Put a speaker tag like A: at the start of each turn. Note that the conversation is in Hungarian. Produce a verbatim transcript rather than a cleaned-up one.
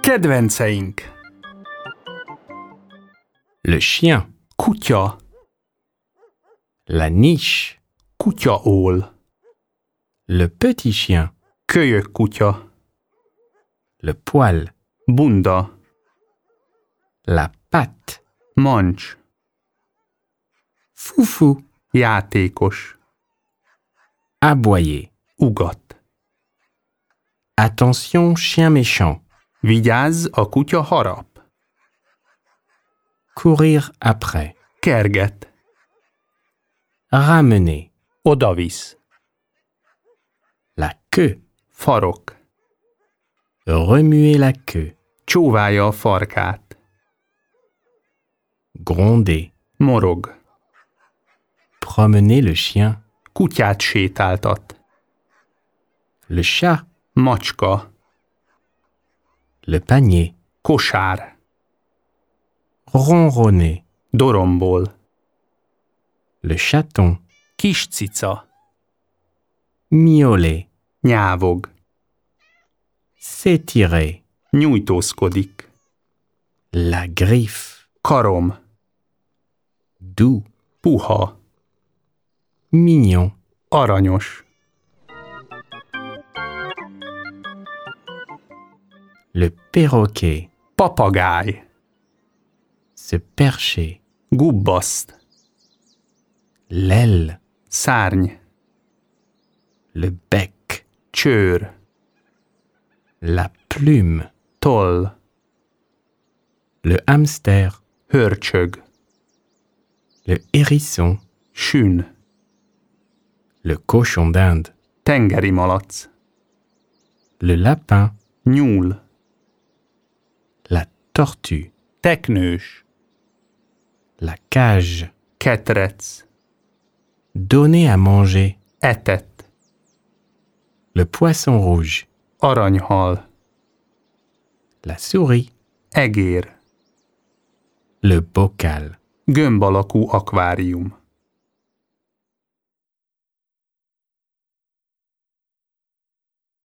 A: Kedvenceink.
B: Le chien,
A: Kutya,
B: la niche,
A: kutyaól,
B: le petit chien,
A: kölyök kutya,
B: le poil,
A: bunda,
B: la patte,
A: mancs,
B: foufou,
A: játékos,
B: aboyer.
A: ugat.
B: Attention, chien méchant.
A: Vigyázz, a kutya harap.
B: Courir après.
A: Kerget,
B: Ramener.
A: odavisz,
B: La queue.
A: farok,
B: Remuer la queue.
A: csóválja a farkát,
B: Gronder.
A: morog,
B: Promener le chien.
A: kutyát sétáltat,
B: Le chat.
A: macska,
B: Le panier.
A: kosár,
B: Ronronner.
A: dorombol,
B: Le chaton.
A: kis cica,
B: Miauler.
A: nyávog,
B: S'étirer.
A: nyújtózkodik,
B: La griffe.
A: karom,
B: Doux.
A: puha,
B: Mignon.
A: aranyos,
B: Le perroquet.
A: papagáj,
B: Se percher.
A: gubbaszt,
B: L'aile.
A: szárny,
B: Le bec.
A: csőr,
B: La plume.
A: toll,
B: Le hamster.
A: hörcsög,
B: Le hérisson.
A: sün,
B: Le cochon d'Inde.
A: tengeri malac,
B: Le lapin.
A: nyúl,
B: La tortue.
A: teknős,
B: La cage.
A: ketrec,
B: Donner à manger.
A: etet,
B: Le poisson rouge.
A: aranyhal,
B: La souris.
A: egér,
B: Le bocal.
A: gömb alakú akvárium.